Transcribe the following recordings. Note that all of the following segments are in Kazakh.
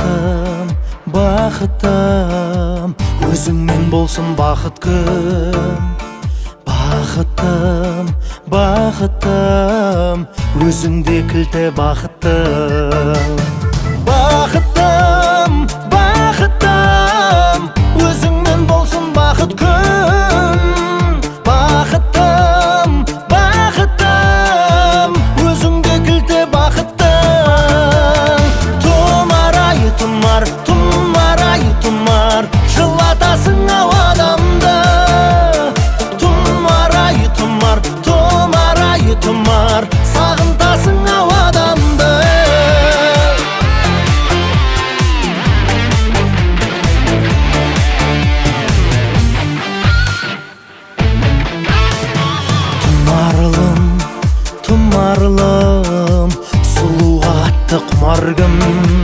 бақытым, бақытым, өзіңмен болсын бақыт күн. Бақытым, бақытым, өзіңде кілті бақытым. Бақытым, бақытым, өзіңмен болсын бақыт күн. Бақытым, бақытым, өзіңде кілті бақыттың. Тұмар ай тұмар, тұмар ай тұмар, жылатасың ау адамды. Тұмар ай тұмар, тұмар ай тұмар, сағынтасың ау адамды. Тұмарлым, тұмарлым, сұлуға атты құмар кім?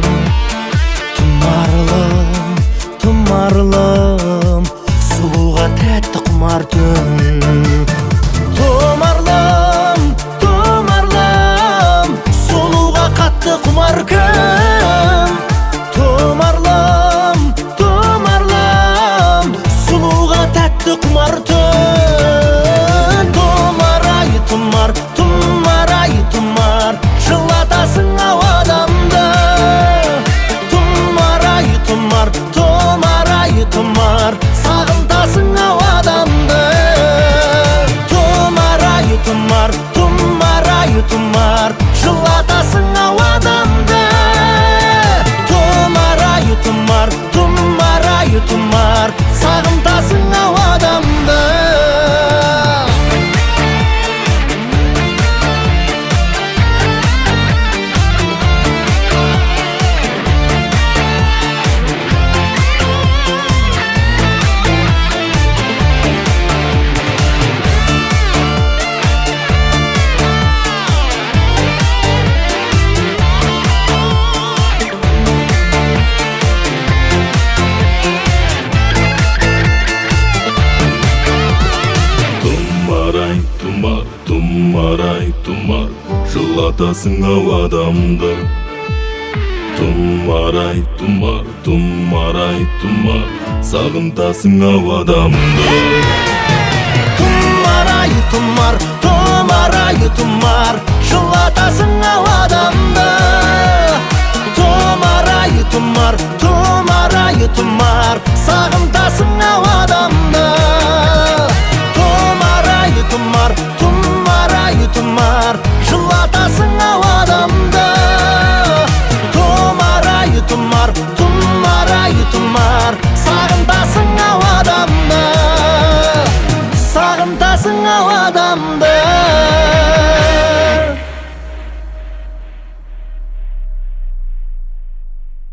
Тұмарлым, тұмарлым, сұлуға тәтті құмар түн. Тұмарлым, тұмарлым, сұлуға қатты құмар кім? Тұмарлым, тұмарлым, сұлуға тәтті құмар түн. Тұмар ай тұмар, тұмар ай тұмар, жылатасың ау адамды. Тұмар ай тұмар, тұмар ай тұмар, сағынтасың ау адамды. Тұмар ай тұмар, тұмар ай тұмар, жылатасың ау адамды. Тұмар ай тұмар, тұмар ай тұмар, сағынтасың ау адамды. Тұмар ай тұмар, жылатасың ау адамды. Тұмар ай тұмар, тұмар ай тұмар, сағынтасың ау адамды. Тұмар ай тұмар, тұмар ай тұмар, жылатасың ау адамды. Тұмар ай тұмар, тұмар ай тұмар, сағынтасың ау адамды. Тұмар ай тұмар, тұмар ай тұмар, жылатасың ау адамды. Тұмар ай тұмар, тұмар ай тұмар, сағынтасың ау адамды. Сағынтасың ау адамды.